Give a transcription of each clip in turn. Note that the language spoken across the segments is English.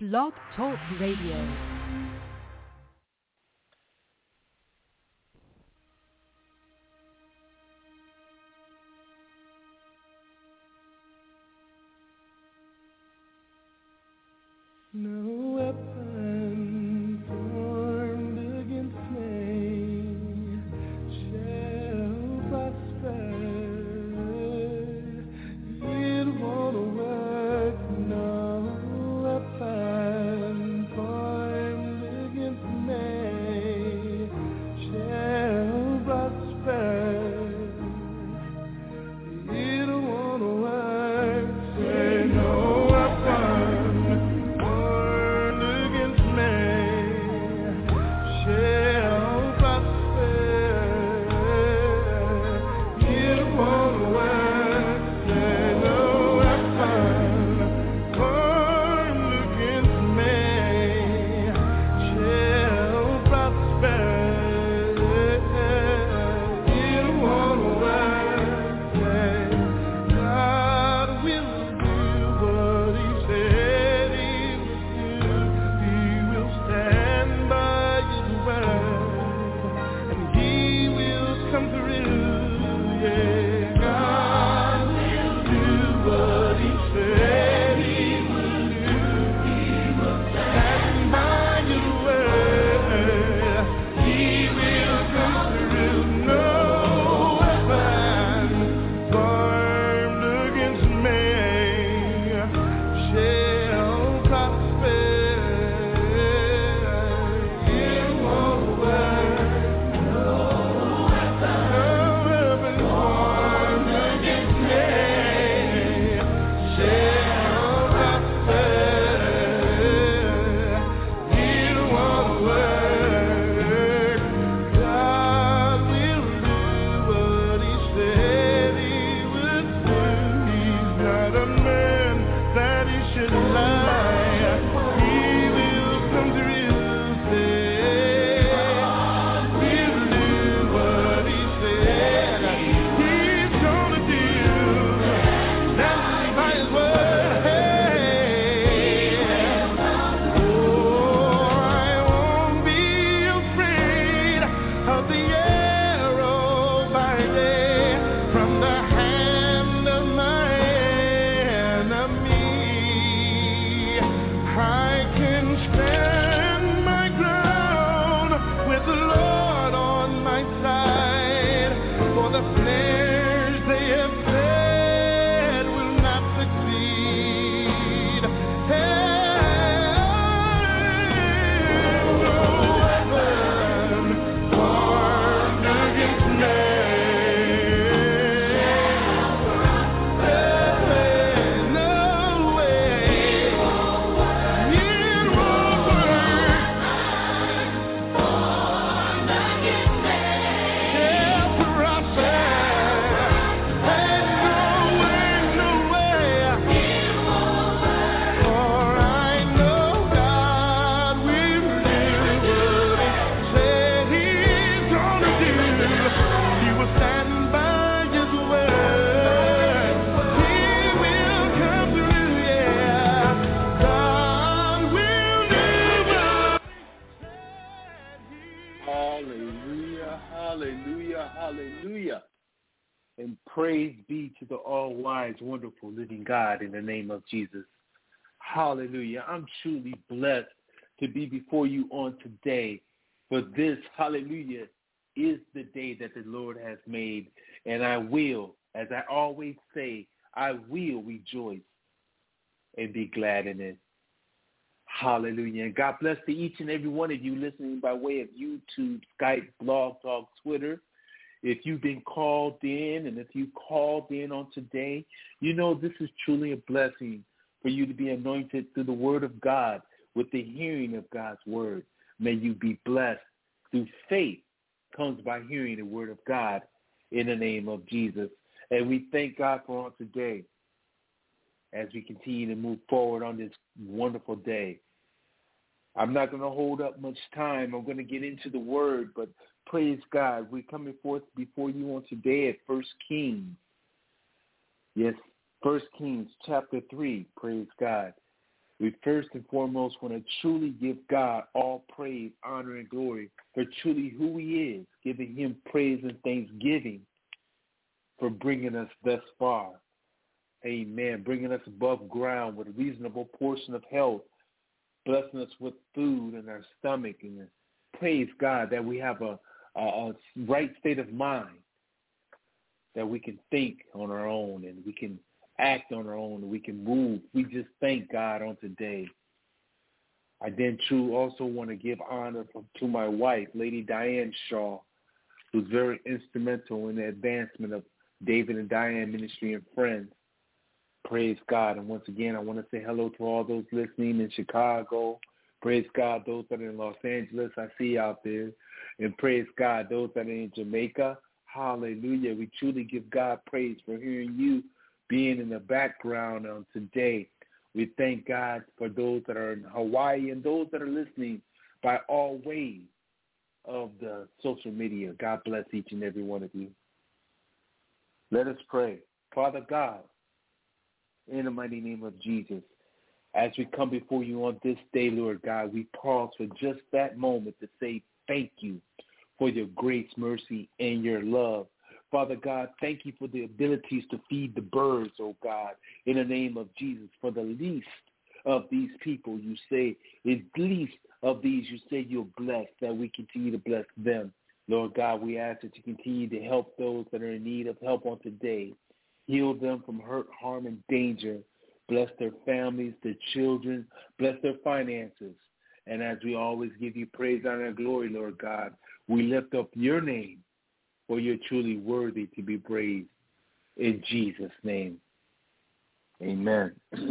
Blog Talk Radio. No weapon formed against me shall prosper. It won't work. No weapon formed against me shall prosper. It won't work. Say no weapon. And praise be to the all-wise, wonderful, living God in the name of Jesus. Hallelujah. I'm truly blessed to be before you on today. For this, hallelujah, is the day that the Lord has made. And I will, as I always say, I will rejoice and be glad in it. Hallelujah. And God bless to each and every one of you listening by way of YouTube, Skype, Blog Talk, Twitter. If you've been called in and if you called in on today, you know this is truly a blessing for you to be anointed through the word of God with the hearing of God's word. May you be blessed through faith comes by hearing the word of God in the name of Jesus. And we thank God for on today as we continue to move forward on this wonderful day. I'm not going to hold up much time. I'm going to get into the word, but praise God. We're coming forth before you on today at 1 Kings. Yes, 1 Kings chapter 3. Praise God. We first and foremost want to truly give God all praise, honor, and glory for truly who he is, giving him praise and thanksgiving for bringing us thus far. Amen. Bringing us above ground with a reasonable portion of health, blessing us with food in our stomach. And praise God that we have a right state of mind, that we can think on our own and we can act on our own and we can move. We just thank God on today. I then too also want to give honor to my wife, Lady Diane Shaw, who's very instrumental in the advancement of David and Diane Ministry and Friends. Praise God. And once again, I want to say hello to all those listening in Chicago. Praise God, those that are in Los Angeles, I see you out there. And praise God, those that are in Jamaica. Hallelujah. We truly give God praise for hearing you being in the background on today. We thank God for those that are in Hawaii and those that are listening by all ways of the social media. God bless each and every one of you. Let us pray. Father God, in the mighty name of Jesus, as we come before you on this day, Lord God, we pause for just that moment to say thank you for your grace, mercy, and your love. Father God, thank you for the abilities to feed the birds, oh God, in the name of Jesus. For the least of these people, you say, the least of these, you say you're blessed, that we continue to bless them. Lord God, we ask that you continue to help those that are in need of help on today. Heal them from hurt, harm, and danger. Bless their families, their children. Bless their finances. And as we always give you praise, honor, and glory, Lord God, we lift up your name, for you're truly worthy to be praised. In Jesus' name, amen.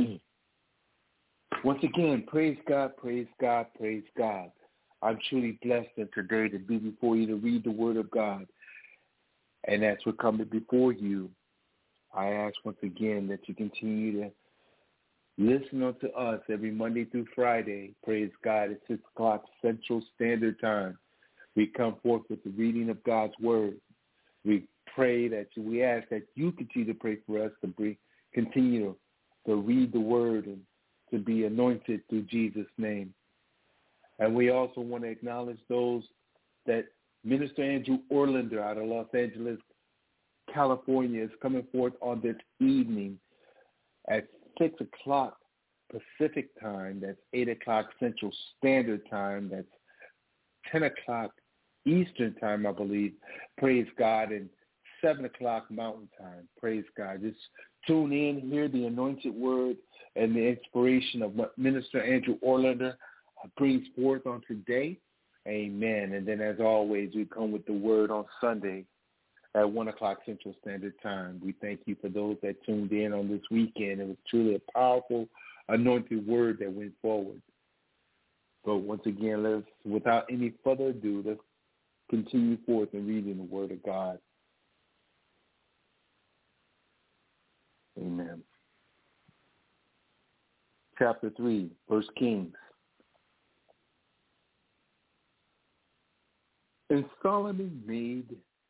Once again, praise God, praise God, praise God. I'm truly blessed today to be before you to read the word of God. And as we're coming before you, I ask once again that you continue to listen unto us every Monday through Friday. Praise God, at 6 o'clock Central Standard Time. We come forth with the reading of God's word. We ask that you continue to pray for us to continue to read the word and to be anointed through Jesus' name. And we also want to acknowledge those that Minister Andrew Orlander out of Los Angeles, California, is coming forth on this evening at 6 o'clock Pacific time. That's 8 o'clock Central Standard Time. That's 10 o'clock Eastern Time, I believe. Praise God. And 7 o'clock Mountain Time. Praise God. Just tune in, hear the anointed word and the inspiration of what Minister Andrew Orlander brings forth on today. Amen. And then as always, we come with the word on Sunday at 1 o'clock Central Standard Time. We thank you for those that tuned in on this weekend. It was truly a powerful, anointed word that went forward. But once again, without any further ado, let's continue forth in reading the word of God. Amen. Chapter 3, 1 Kings. And Solomon made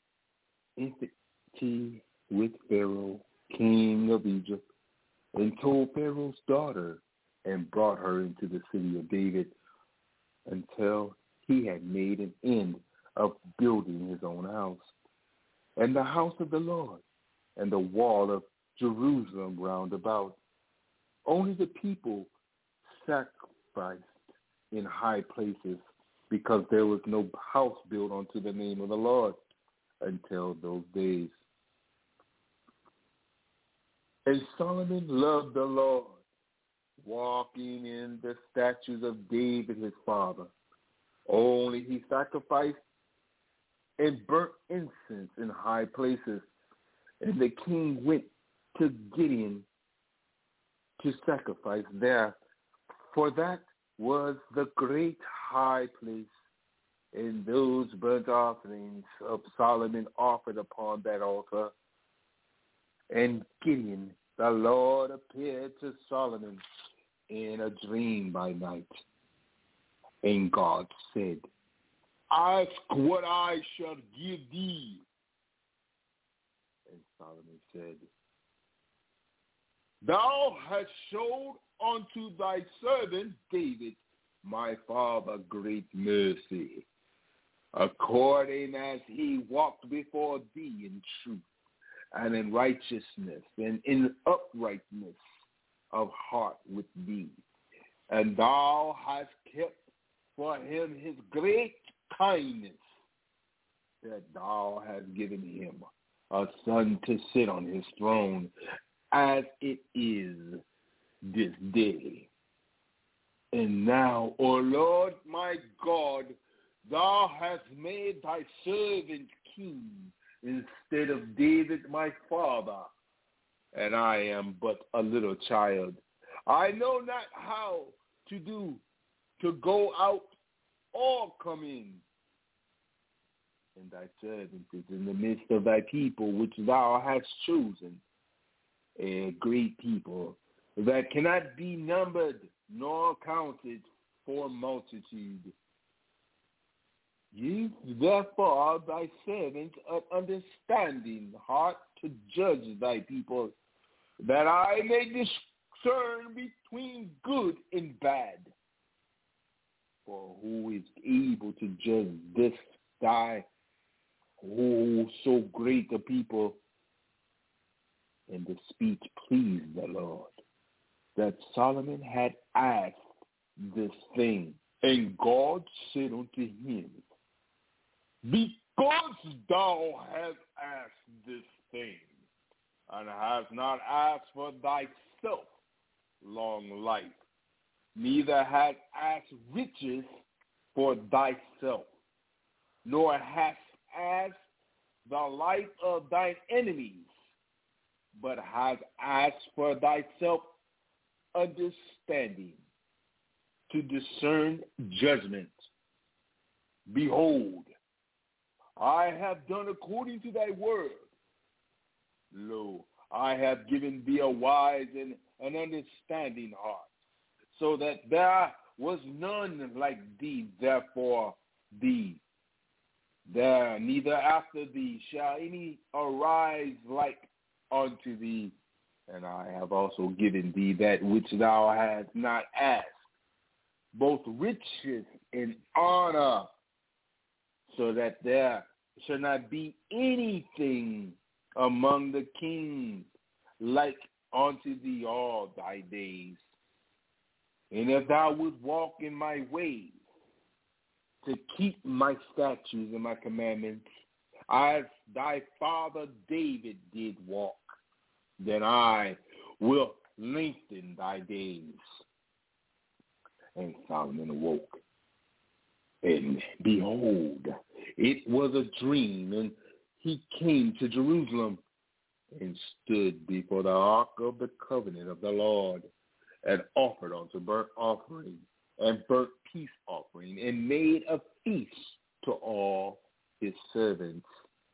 enmity with Pharaoh, king of Egypt, and told Pharaoh's daughter, and brought her into the city of David until he had made an end of building his own house, and the house of the Lord, and the wall of Jerusalem round about. Only the people sacrificed in high places, because there was no house built unto the name of the Lord until those days. And Solomon loved the Lord, walking in the statutes of David his father. Only he sacrificed and burnt incense in high places. And the king went to Gideon to sacrifice there, for that was the great high place. And those burnt offerings of Solomon offered upon that altar. And Gideon, the Lord, appeared to Solomon in a dream by night. And God said, ask what I shall give thee. And Solomon said, thou hast showed unto thy servant David, my father, great mercy, according as he walked before thee in truth and in righteousness and in uprightness of heart with thee. And thou hast kept for him his great kindness, that thou hast given him a son to sit on his throne, as it is this day. And now, O Lord my God, thou hast made thy servant king instead of David my father, and I am but a little child. I know not how to do, to go out or come in. And thy servant is in the midst of thy people, which thou hast chosen, a great people that cannot be numbered nor counted for multitude. Give therefore thy servant an understanding heart to judge thy people, that I may discern between good and bad. For who is able to judge this thy who so great a people? And the speech pleased the Lord, that Solomon had asked this thing. And God said unto him, because thou hast asked this thing, and hast not asked for thyself long life, neither hast asked riches for thyself, nor hast asked the life of thine enemies, but hast asked for thyself understanding, to discern judgment. Behold, I have done according to thy word. Lo, I have given thee a wise and an understanding heart, so that there was none like thee, therefore thee. There neither after thee shall any arise like unto thee. And I have also given thee that which thou hast not asked, both riches and honor, so that there shall not be anything among the kings like unto thee all thy days. And if thou wilt walk in my ways, to keep my statutes and my commandments, as thy father David did walk, then I will lengthen thy days. And Solomon awoke, and behold, it was a dream, and he came to Jerusalem and stood before the ark of the covenant of the Lord, and offered unto burnt offering and burnt peace offering, and made a feast to all his servants.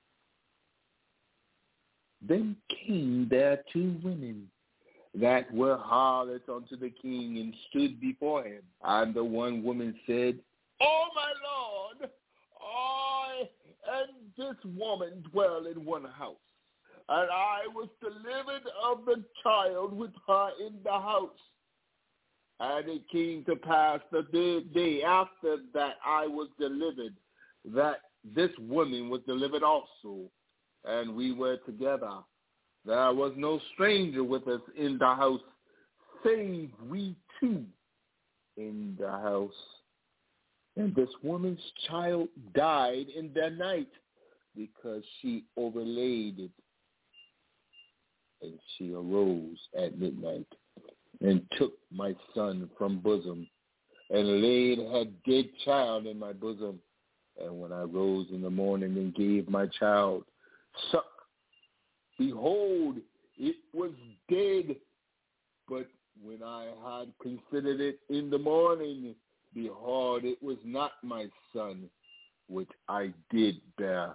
Then came there 2 women that were harlots unto the king, and stood before him. And the one woman said, O my lord, I and this woman dwell in one house, and I was delivered of the child with her in the house. And it came to pass the day after that I was delivered, that this woman was delivered also, and we were together. There was no stranger with us in the house, save we 2 in the house. And this woman's child died in the night, because she overlaid it. And she arose at midnight, and took my son from bosom, and laid her dead child in my bosom. And when I rose in the morning and gave my child suck, behold, it was dead. But when I had considered it in the morning, behold, it was not my son, which I did bear.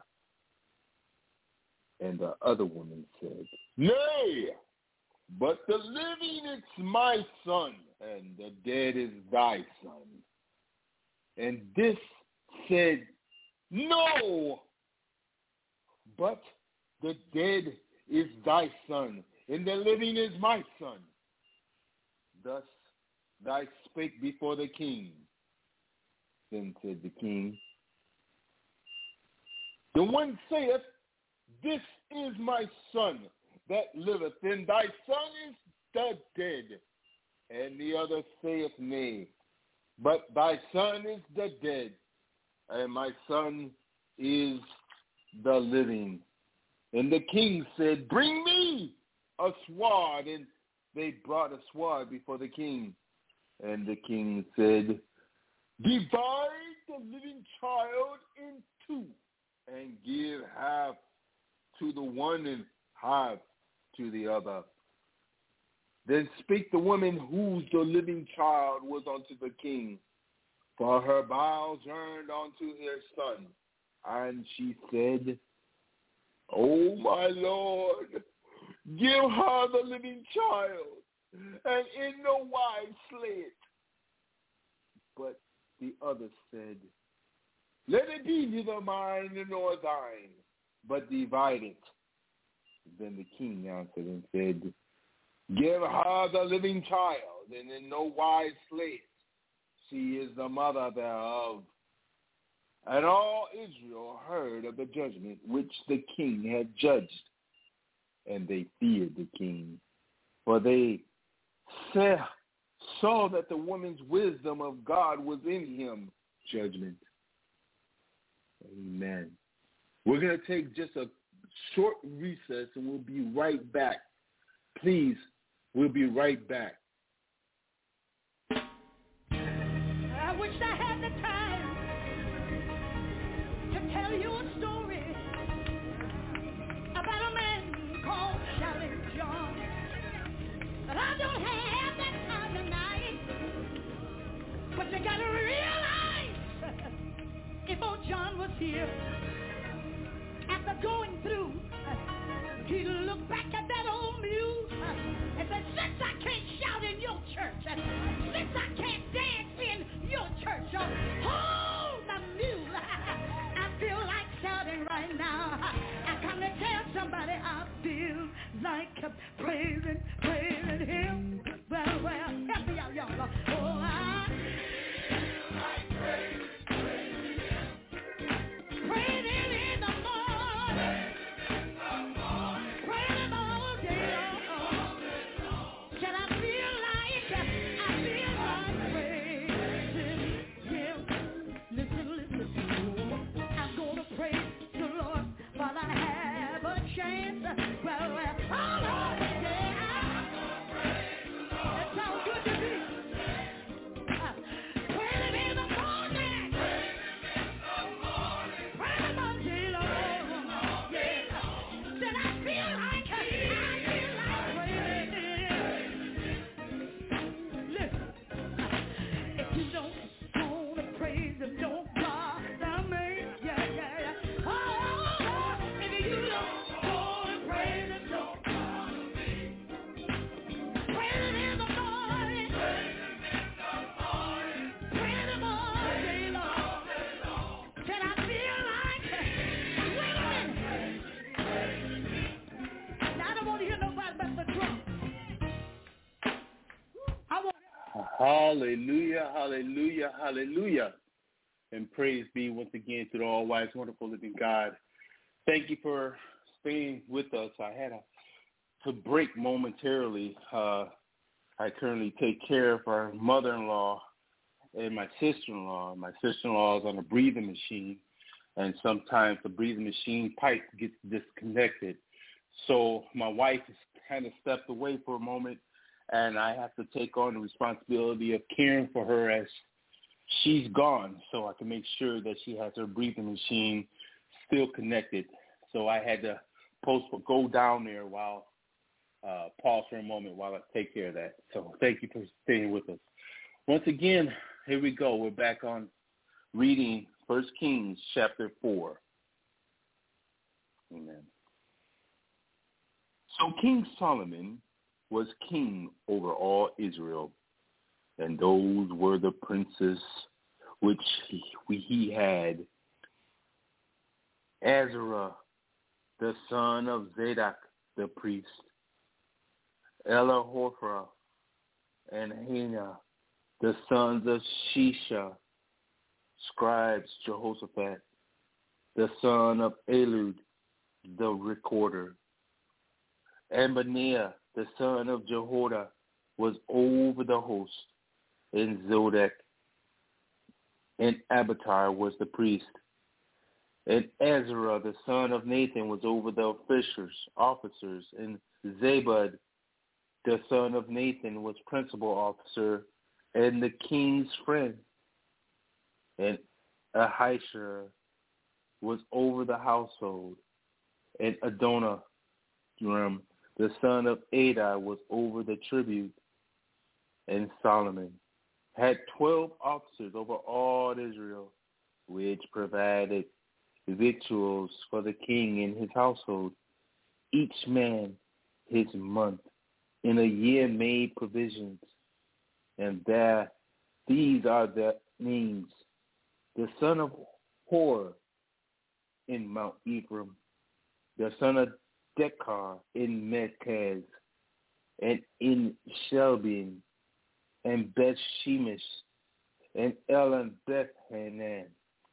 And the other woman said, Nay, but the living is my son, and the dead is thy son. And this said, No, but the dead is thy son, and the living is my son. Thus thy spake before the king. Then said the king, the one saith, this is my son that liveth, and thy son is the dead. And the other saith, nay, but thy son is the dead, and my son is the living. And the king said, bring me a sword. And they brought a sword before the king. And the king said, divide the living child in two, and give half to the one and half to the other. Then spake the woman whose the living child was unto the king, for her bowels yearned unto her son. And she said, O my Lord, give her the living child, and in no wise slay it. But the other said, let it be neither mine nor thine, but divide it. Then the king answered and said, give her the living child, and in no wise slay it. She is the mother thereof. And all Israel heard of the judgment which the king had judged, and they feared the king, for they saw that the woman's wisdom of God was in him. Judgment. Amen. We're going to take just a short recess, and we'll be right back. Please, we'll be right back. I wish I had the time to tell you a story about a man called Shouting John. But I don't have that time tonight. But you got to realize, if old John was here, after going through, he looked back at that old mule and said, since I can't shout in your church, since I can't dance in your church, hold the mule. I feel like shouting right now. I come to tell somebody I feel like praising him. Well, help me out, y'all. Oh, I feel like praising him. Praising in the morning. Praising him all day long. Can I feel like praising him? Listen. I'm going to praise the Lord while I have a chance. Well, oh Lord, yeah. That sounds good to me. Praise him in the morning. Praise him all day long. Yeah. Said I feel like praising. Listen, if you don't want to praise him, don't bother me. Yeah. Oh, if you don't want to praise him, don't bother me. Praise him in the morning. Praise him all day long. Can I feel like, wait a minute. Now, I don't want to hear nobody but the drum. I want Hallelujah, hallelujah, hallelujah. And praise be once again to the all-wise, wonderful, living God. Thank you for staying with us. I had to break momentarily. I currently take care of our mother-in-law and my sister-in-law. My sister-in-law is on a breathing machine, and sometimes the breathing machine pipe gets disconnected. So my wife has kind of stepped away for a moment, and I have to take on the responsibility of caring for her as she's gone, so I can make sure that she has her breathing machine still connected. So I had to go down there while pause for a moment while I take care of that. So thank you for staying with us. Once again, here we go. We're back on reading 1 Kings chapter 4. Amen. So King Solomon was king over all Israel, and those were the princes which he had: Azarah, the son of Zadok the priest, Elihophra, and Hannah, The sons of Shisha, scribes Jehoshaphat. The son of Elud, the recorder. And Benaiah, the son of Jehoiada, was over the host. And Zodek and Abiathar was the priest. And Ezra, the son of Nathan, was over the officers. And Zabud, the son of Nathan, was principal officer and the king's friend. And Ahishar was over the household. And Adoniram, the son of Adai, was over the tribute. And Solomon had 12 officers over all Israel, which provided victuals for the king and his household, each man his month. In a year made provisions. And these are the names. The son of Hor in Mount Ephraim, the son of Dekar in Mekaz, and in Shelbin, and Beth Shemesh, and Elon Beth Hanan.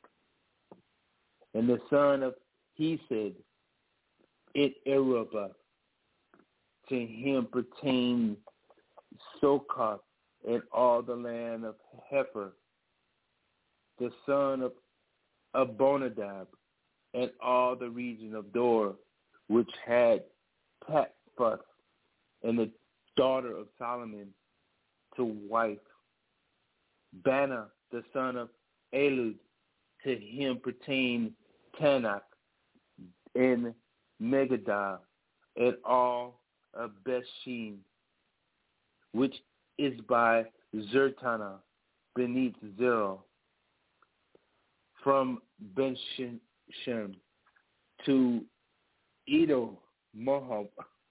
And the son of Hesed in Arabah, to him pertained Sokoth and all the land of Hefer. The son of Abonadab and all the region of Dor, which had Taphuth, and the daughter of Solomon to wife. Bana, the son of Elud, to him pertained Tanakh and Megadah and all of Bethshem, which is by Zertana beneath Zero, from Bethshem to Edo Moab,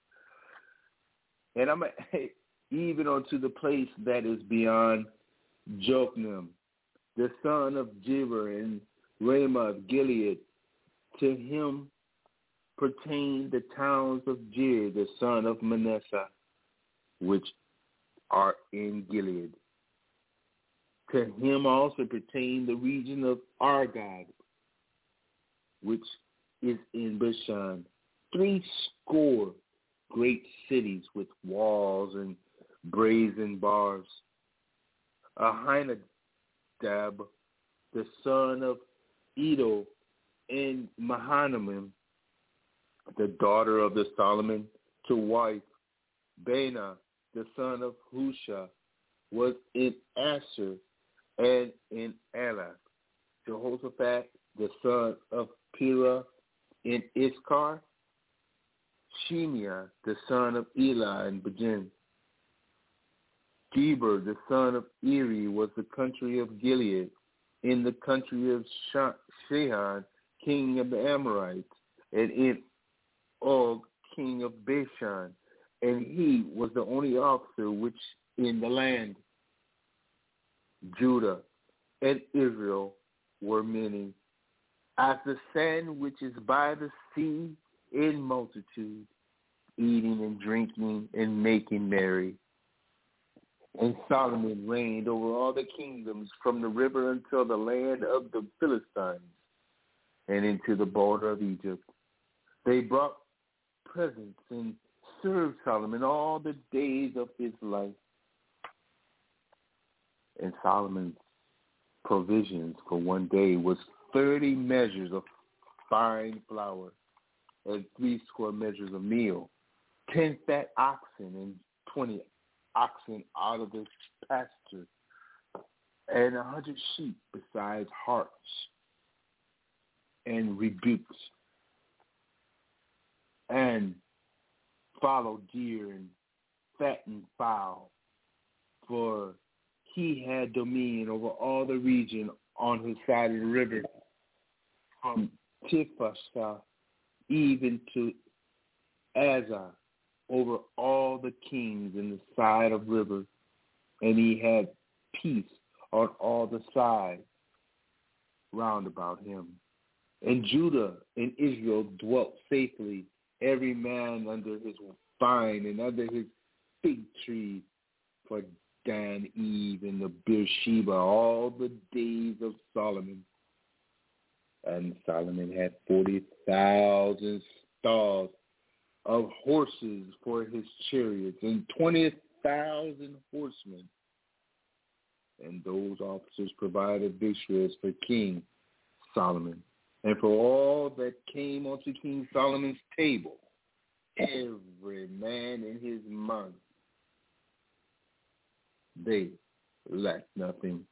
and I'm even unto the place that is beyond Jokneam, the son of Jibber and Ramoth Gilead. To him pertain the towns of Jir, the son of Manasseh, which are in Gilead. To him also pertain the region of Argad, which is in Bashan, 80 great cities with walls and brazen bars. Ahinadab, the son of Edo, and Mahanaim, the daughter of the Solomon, to wife. Bana, the son of Husha, was in Asher and in Elath. Jehoshaphat, the son of Pira, in Iskar. Shemiah, the son of Eli, in Bajin. Geber, the son of Eri, was the country of Gilead, in the country of Shihon, king of the Amorites, and in Og, king of Bashan, and he was the only officer which in the land. Judah and Israel were many, as the sand which is by the sea in multitude, eating and drinking and making merry. And Solomon reigned over all the kingdoms from the river until the land of the Philistines and into the border of Egypt. They brought presents and served Solomon all the days of his life. And Solomon's provisions for one day was 30 measures of fine flour and 80 measures of meal, 10 fat oxen and 20 oxen out of the pasture, and 100 sheep besides harts and rebukes, and fallow deer and fattened fowl, for he had dominion over all the region on his side of the river, from Tifashah even to Azar, over all the kings in the side of river, and he had peace on all the sides round about him. And Judah and Israel dwelt safely, every man under his vine and under his fig tree, for Dan, Eve, and the Beersheba all the days of Solomon. And Solomon had 40,000 stalls of horses for his chariots and 20,000 horsemen. And those officers provided victuals for King Solomon and for all that came onto King Solomon's table, every man in his month. They lacked nothing.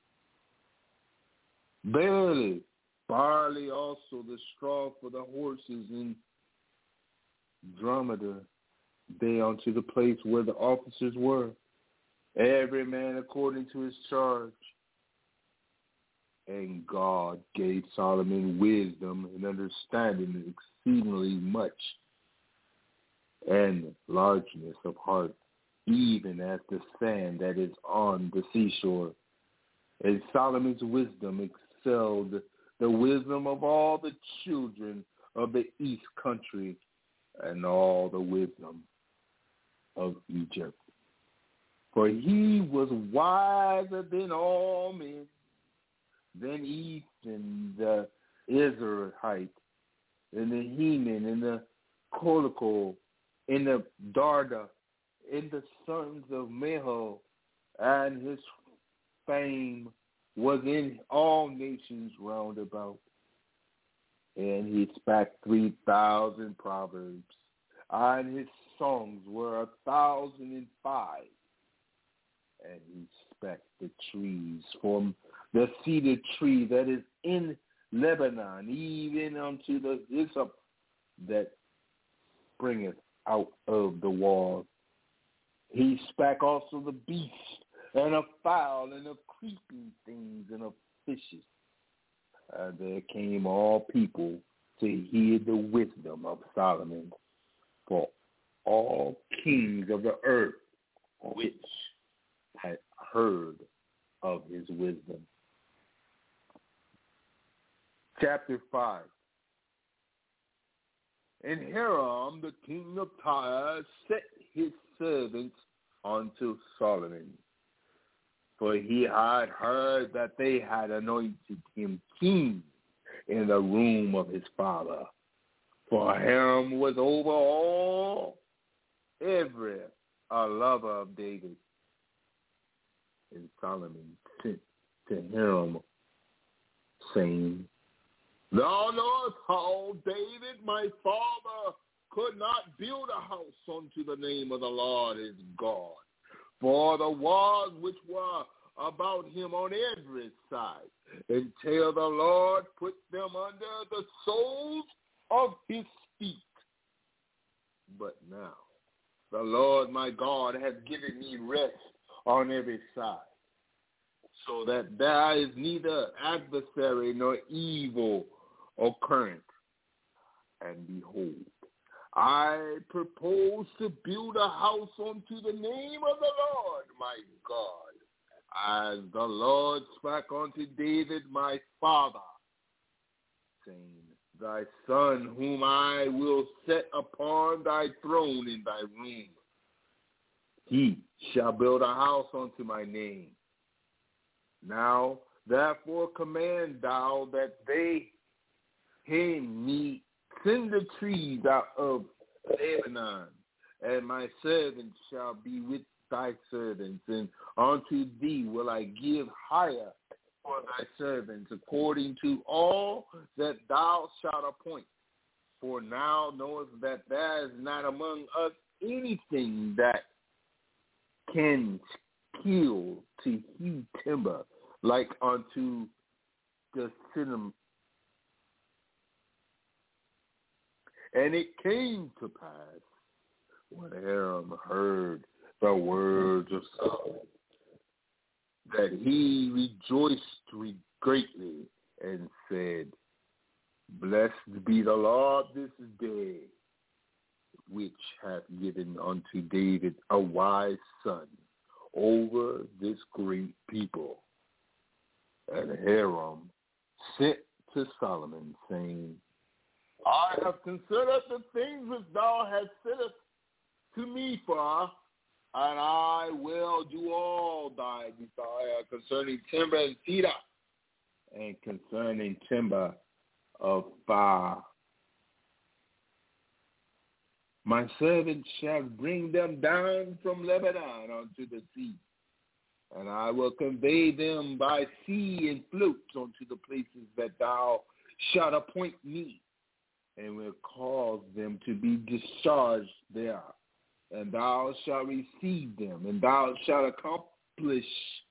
Barely, barley also, the straw for the horses, and dromedar, they unto the place where the officers were, every man according to his charge. And God gave Solomon wisdom and understanding exceedingly much, and largeness of heart, even as the sand that is on the seashore. And Solomon's wisdom excelled the wisdom of all the children of the east country and all the wisdom of Egypt. For he was wiser than all men, than Ethan the Israelite, and the Heman, and the Colical, and the Darda, and the sons of Mahol, and his fame was in all nations round about. And he spake 3,000 proverbs, and his songs were 1,005. And he spake the trees from the cedar tree that is in Lebanon, even unto the hyssop that springeth out of the wall. He spake also the beast, and of fowl, and of creeping things, and of fishes. And there came all people to hear the wisdom of Solomon, for all kings of the earth which had heard of his wisdom. Chapter 5. And Hiram, the king of Tyre, set his servants unto Solomon, for he had heard that they had anointed him king in the room of his father. For Hiram was over all, every a lover of David. And Solomon sent to Hiram, saying, Thou knowest how David my father could not build a house unto the name of the Lord his God, for the walls which were about him on every side, until the Lord put them under the soles of his feet. But now the Lord my God hath given me rest on every side, so that there is neither adversary nor evil occurrent. And behold, I propose to build a house unto the name of the Lord my God, as the Lord spake unto David my father, saying, Thy son whom I will set upon thy throne in thy room, he shall build a house unto my name. Now therefore command thou that they hang me cinder trees out of Lebanon, and my servants shall be with thy servants, and unto thee will I give hire for thy servants, according to all that thou shalt appoint. For now knowest that there is not among us anything that can kill to hew timber, like unto the cinnamon. And it came to pass, when Hiram heard the words of Solomon, that he rejoiced greatly and said, Blessed be the Lord this day, which hath given unto David a wise son over this great people. And Hiram sent to Solomon, saying, I have considered the things which thou hast said to me for, and I will do all thy desire concerning timber and cedar, and concerning timber of fire. My servant shall bring them down from Lebanon unto the sea, and I will convey them by sea and floats unto the places that thou shalt appoint me, and will cause them to be discharged there. And thou shalt receive them, and thou shalt accomplish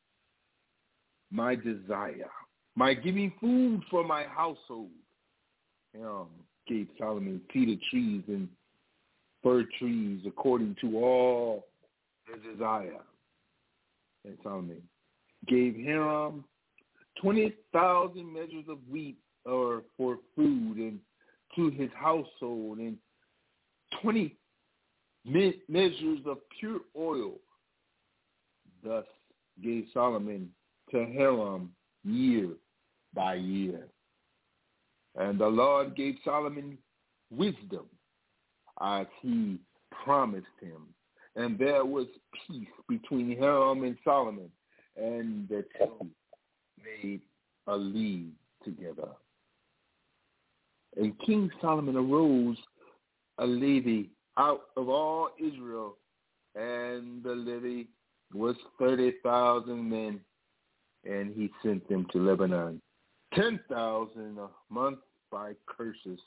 my desire, my giving food for my household. Gave Solomon cedar trees and fir trees according to all his desire. And Solomon gave Hiram 20,000 measures of wheat for food and to his household, and 20 measures of pure oil. Thus gave Solomon to Hiram year by year. And the Lord gave Solomon wisdom as he promised him. And there was peace between Hiram and Solomon, and the two made a league together. And King Solomon arose a levy out of all Israel, and the levy was 30,000 men, and he sent them to Lebanon, 10,000 a month by curses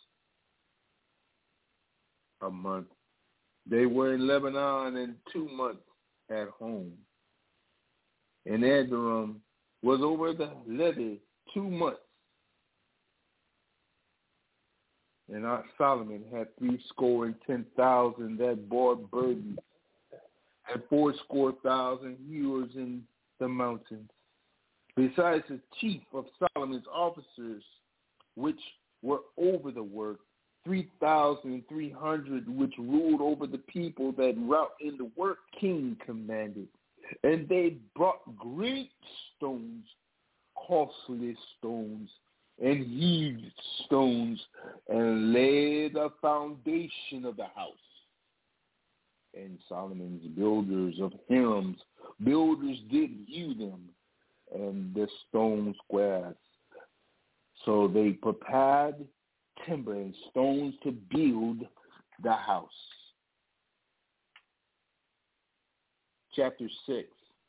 a month. They were in Lebanon in 2 months at home. And Adoram was over the levy 2 months. And Solomon had 70,000 that bore burdens, and 80,000 hewers in the mountains, besides the chief of Solomon's officers, which were over the work, 3,300, which ruled over the people that wrought in the work king commanded. And they brought great stones, costly stones, and heaved stones, and laid the foundation of the house. And Solomon's builders of Hiram's builders did hew them, and the stone squares. So they prepared timber and stones to build the house. Chapter 6.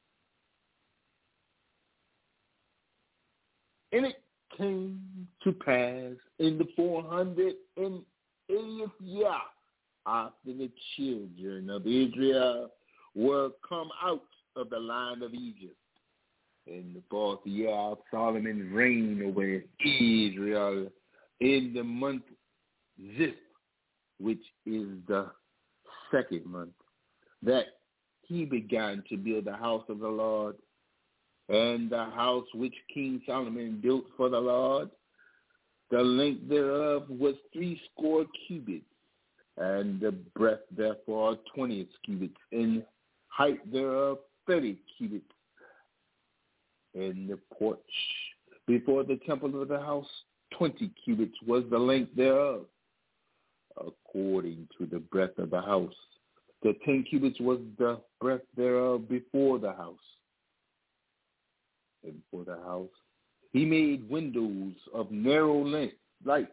And it came to pass in the 480th year after the children of Israel were come out of the land of Egypt, in the 4th year of Solomon's reign over Israel, in the month Ziph, which is the 2nd month, that he began to build the house of the Lord. And the house which King Solomon built for the Lord, the length thereof was 80 cubits, and the breadth therefore 20 cubits, and height thereof 30 cubits. And the porch before the temple of the house, 20 cubits was the length thereof, according to the breadth of the house. The 10 cubits was the breadth thereof before the house. And for the house, he made windows of narrow lights,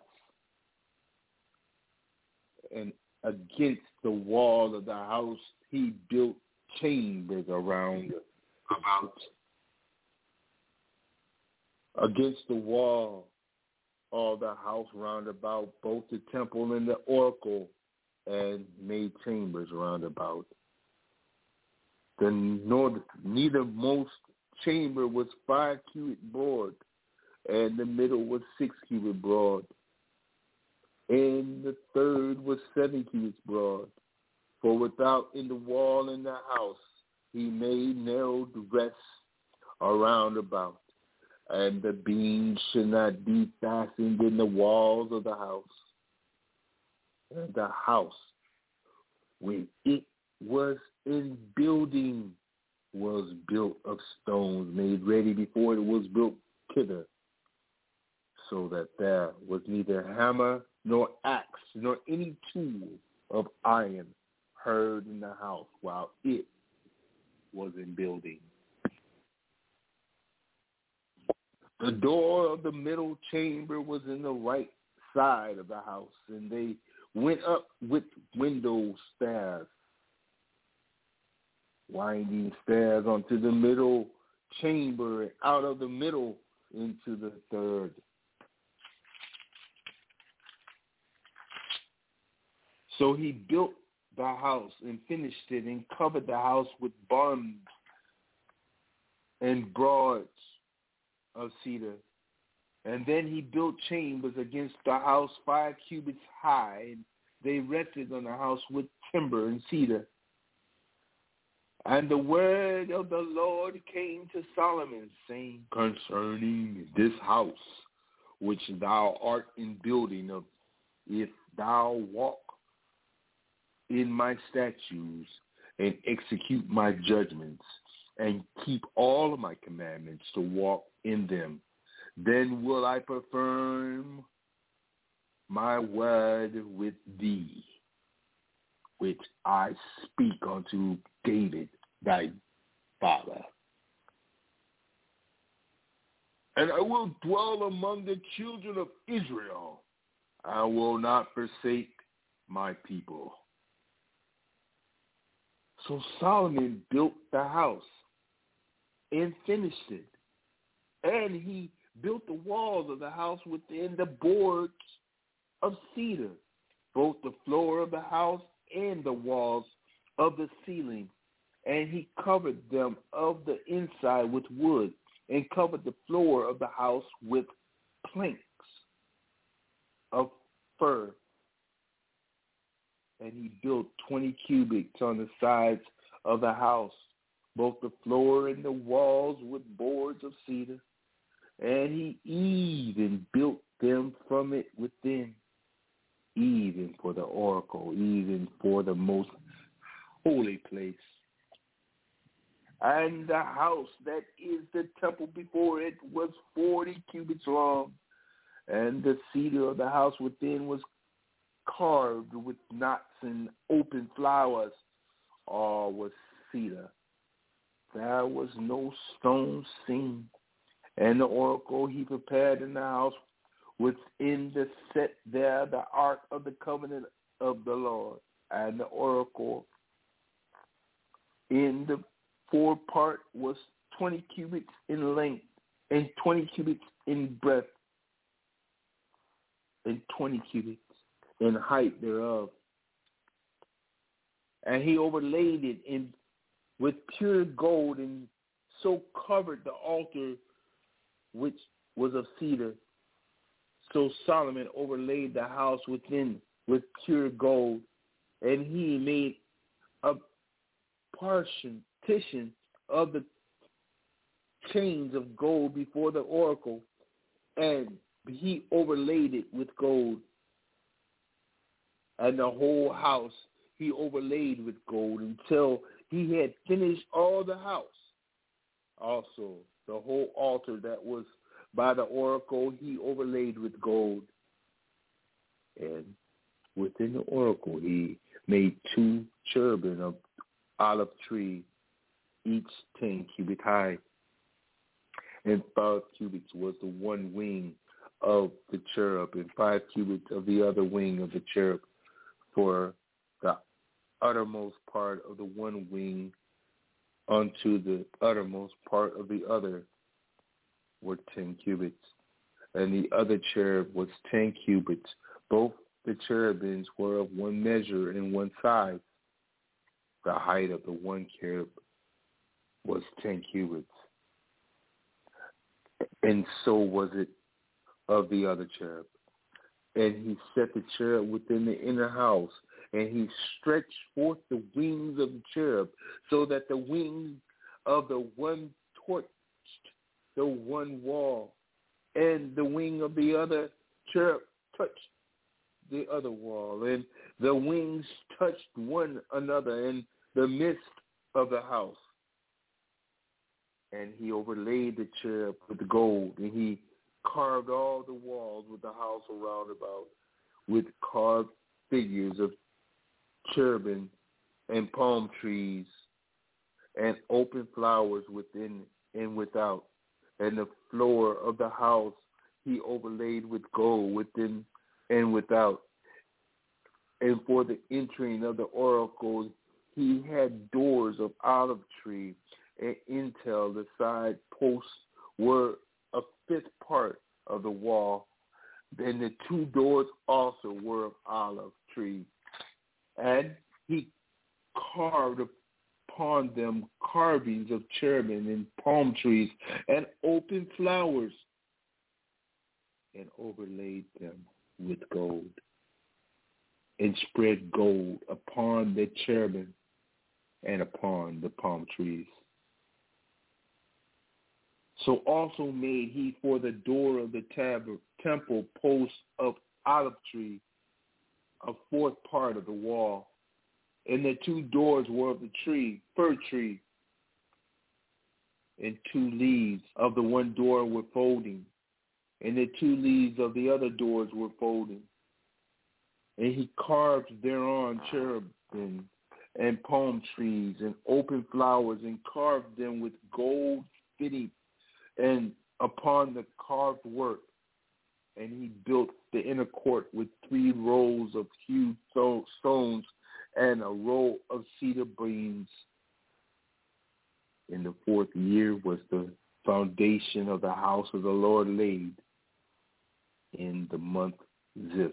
and against the wall of the house he built chambers around about. Against the wall of the house round about, both the temple and the oracle, and made chambers round about. The neithermost chamber was 5 cubit broad, and the middle was 6 cubit broad, and the third was 7 cubits broad. For without in the wall in the house he made narrow rests around about, and the beams should not be fastened in the walls of the house. And the house, when it was in building, was built of stones made ready before it was built thither, so that there was neither hammer nor axe nor any tool of iron heard in the house while it was in building. The door of the middle chamber was in the right side of the house, and they went up with window stairs, winding stairs onto the middle chamber and out of the middle into the third. So he built the house and finished it and covered the house with bunds and broads of cedar. And then he built chambers against the house 5 cubits high, and they rested on the house with timber and cedar. And the word of the Lord came to Solomon, saying, concerning this house which thou art in building of, if thou walk in my statutes and execute my judgments and keep all of my commandments to walk in them, then will I perform my word with thee, which I speak unto David thy father. And I will dwell among the children of Israel. I will not forsake my people. So Solomon built the house and finished it. And he built the walls of the house within the boards of cedar, both the floor of the house and the walls of the ceiling. And he covered them of the inside with wood, and covered the floor of the house with planks of fir. And he built 20 cubits on the sides of the house, both the floor and the walls with boards of cedar. And he even built them from it within, even for the oracle, even for the most holy place. And the house that is the temple before it was 40 cubits long, and the cedar of the house within was carved with knots and open flowers, all was cedar. There was no stone seen. And the oracle he prepared in the house within the set there the ark of the covenant of the Lord. And the oracle in the forepart was 20 cubits in length, and 20 cubits in breadth, and 20 cubits in height thereof. And he overlaid it with pure gold, and so covered the altar which was of cedar. So Solomon overlaid the house within with pure gold, and he made a partition of the chains of gold before the oracle, and he overlaid it with gold. And the whole house he overlaid with gold until he had finished all the house. Also, the whole altar that was by the oracle he overlaid with gold. And within the oracle he made 2 cherubim of olive tree, each 10 cubits high. And 5 cubits was the one wing of the cherub, and 5 cubits of the other wing of the cherub. For the uttermost part of the one wing unto the uttermost part of the other were 10 cubits. And the other cherub was 10 cubits. Both the cherubims were of one measure and one size. The height of the one cherub was 10 cubits. And so was it of the other cherub. And he set the cherub within the inner house, and he stretched forth the wings of the cherub, so that the wings of the one torched the one wall, and the wing of the other cherub touched the other wall, and the wings touched one another in the midst of the house. And he overlaid the cherub with gold, and he carved all the walls with the house around about with carved figures of cherubim and palm trees. and open flowers within and without. And the floor of the house he overlaid with gold within and without. And for the entering of the oracle, he had doors of olive tree, and intel the side posts were a fifth part of the wall. Then the two doors also were of olive tree. And he carved upon them carvings of cherubim and palm trees and open flowers, and overlaid them with gold, and spread gold upon the cherubim and upon the palm trees. So also made he for the door of the temple posts of olive tree, a fourth part of the wall. And the two doors were of the tree, fir tree, and two leaves of the one door were folding, and the two leaves of the other doors were folding. And he carved thereon cherubim and palm trees and open flowers, and carved them with gold fitting and upon the carved work. And he built the inner court with 3 rows of hewed stones and a row of cedar beams. In the 4th year was the foundation of the house of the Lord laid, in the month Ziph.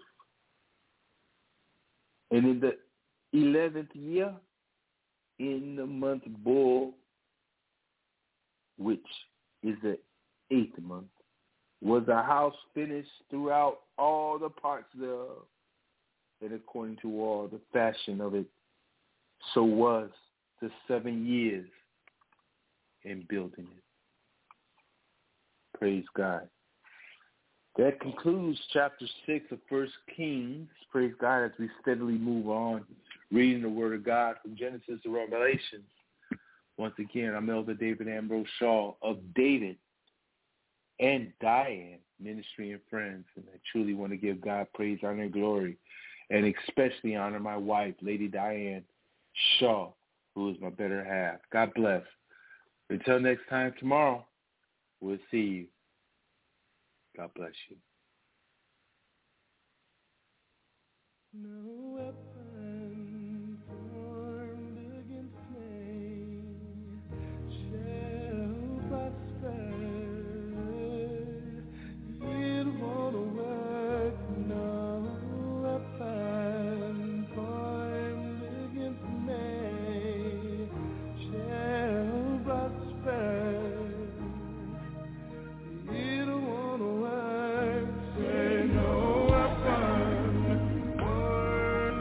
And in the 11th year, in the month Bull, which is the 8th month, was the house finished throughout all the parts thereof, and according to all the fashion of it, so was the 7 years in building it. Praise God. That concludes chapter 6 of 1 Kings. Praise God, as we steadily move on, reading the Word of God from Genesis to Revelation. Once again, I'm Elder David Ambrose Shaw of David and Diane Ministry and Friends. And I truly want to give God praise, honor, and glory, and especially honor my wife, Lady Diane Shaw, who is my better half. God bless. Until next time tomorrow, we'll see you. God bless you. No weapon formed against me shall prosper. It won't work. No weapon formed against me shall prosper. It won't work. Say no weapon formed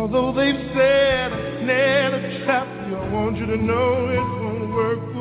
Although they've said a snare to trap you, I want you to know it won't work